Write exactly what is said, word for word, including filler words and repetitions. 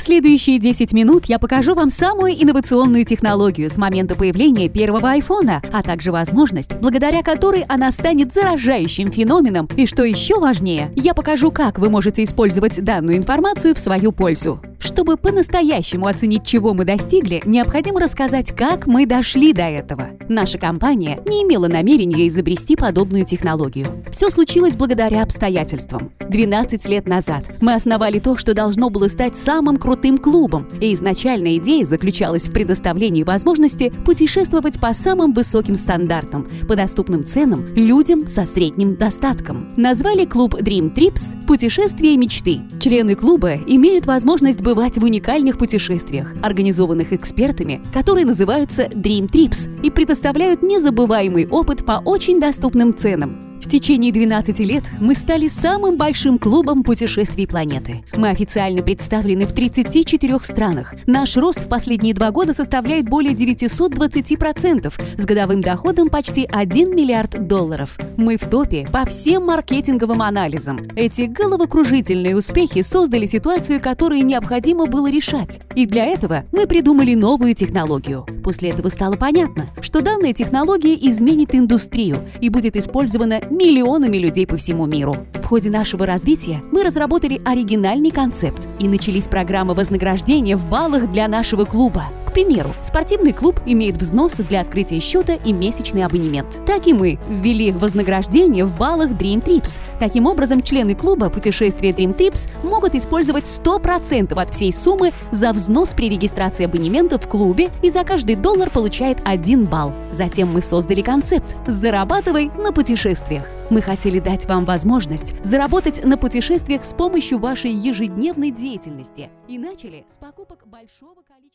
следующие десять минут я покажу вам самую инновационную технологию с момента появления первого айфона, а также возможность, благодаря которой она станет заражающим феноменом. И что еще важнее, я покажу, как вы можете использовать данную информацию в свою пользу. Чтобы по-настоящему оценить, чего мы достигли, необходимо рассказать, как мы дошли до этого. Наша компания не имела намерения изобрести подобную технологию. Все случилось благодаря обстоятельствам. двенадцать лет назад мы основали то, что должно было стать самым крутым клубом, и изначальная идея заключалась в предоставлении возможности путешествовать по самым высоким стандартам, по доступным ценам людям со средним достатком. Назвали клуб Dream Trips «Путешествие мечты». Члены клуба имеют возможность бывать в уникальных путешествиях, организованных экспертами, которые называются Dream Trips и предоставляют незабываемый опыт по очень доступным ценам. В течение двенадцати лет мы стали самым большим клубом путешествий планеты. Мы официально представлены в тридцати четырёх странах. Наш рост в последние два года составляет более девятисот двадцати процентов с годовым доходом почти один миллиард долларов. Мы в топе по всем маркетинговым анализам. Эти головокружительные успехи создали ситуацию, которую необходимо было решать. И для этого мы придумали новую технологию. После этого стало понятно, что данная технология изменит индустрию и будет использована миллионами людей по всему миру. В ходе нашего развития мы разработали оригинальный концепт, и начались программы вознаграждения в баллах для нашего клуба. К примеру, спортивный клуб имеет взносы для открытия счета и месячный абонемент. Так и мы ввели вознаграждение в баллах Dream Trips. Таким образом, члены клуба «Путешествие Dream Trips» могут использовать сто процентов от всей суммы за взнос при регистрации абонемента в клубе, и за каждый доллар получает один балл. Затем мы создали концепт «Зарабатывай на путешествиях». Мы хотели дать вам возможность заработать на путешествиях с помощью вашей ежедневной деятельности и начали с покупок большого количества